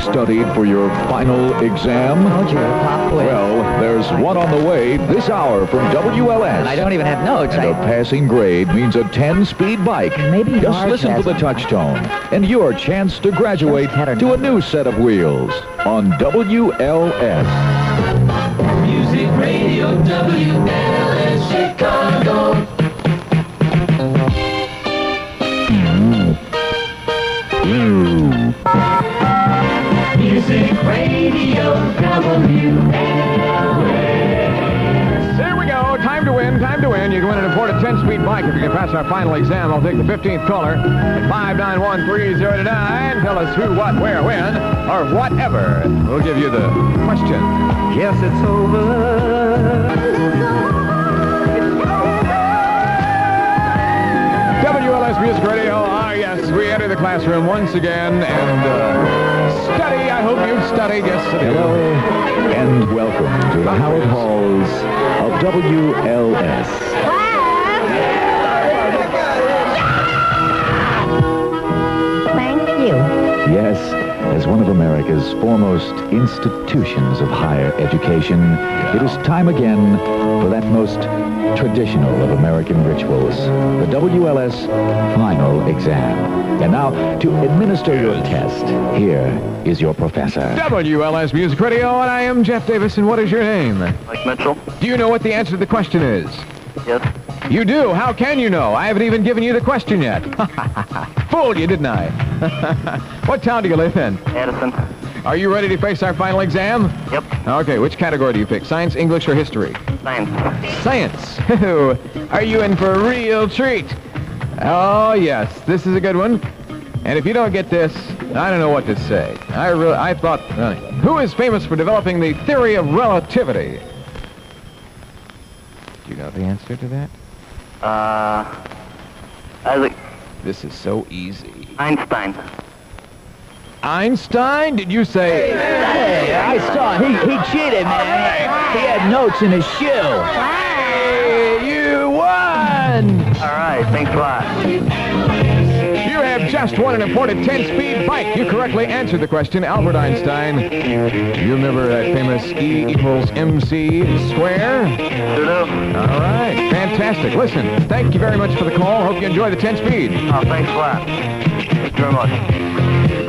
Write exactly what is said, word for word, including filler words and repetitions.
studied for your final exam? Oh, you're a pop quiz. Well, there's one on the way this hour from W L S. And I don't even have notes. And I... a passing grade means a ten-speed bike. Maybe Just Marge listen to has the them. touch tone and your chance to graduate Just had her to a number. new set of wheels on W L S. Music Radio W L S Chicago. Music Radio W L S. There we go. Time to win. Time to win. You can win an imported ten-speed bike if you can pass our final exam. I'll take the fifteenth caller at five nine one three zero nine. Tell us who, what, where, when, or whatever. We'll give you the question. Yes, it's over. W L S Music Radio. Ah, yes, we enter the classroom once again and uh, study. I hope you've studied. Yes, Hello and welcome to the Howard Halls of W L S. Thank you. Yes, as one of America's foremost institutions of higher education, it is time again for that most traditional of American rituals, the W L S final exam. And now, to administer your test, here is your professor. W L S Music Radio, and I am Jeff Davis, and what is your name? Mike Mitchell? Do you know what the answer to the question is? Yes. You do? How can you know? I haven't even given you the question yet. Fooled you, didn't I? What town do you live in? Addison? Are you ready to face our final exam? Yep. Okay, which category do you pick? Science, English, or history? Science. Science. Are you in for a real treat? Oh, yes. This is a good one. And if you don't get this, I don't know what to say. I really, I thought, uh, who is famous for developing the theory of relativity? Do you know the answer to that? Uh, Isaac This is so easy. Einstein. Einstein? Did you say? Hey, I saw. He, he cheated, man. He had notes in his shoe. Hey, you won! All right, thanks a lot. You have just won an imported ten-speed bike. You correctly answered the question, Albert Einstein. You remember that famous E equals M C square? Sure do. All right, fantastic. Listen, thank you very much for the call. Hope you enjoy the ten-speed. Oh, thanks a lot. Thank you very much.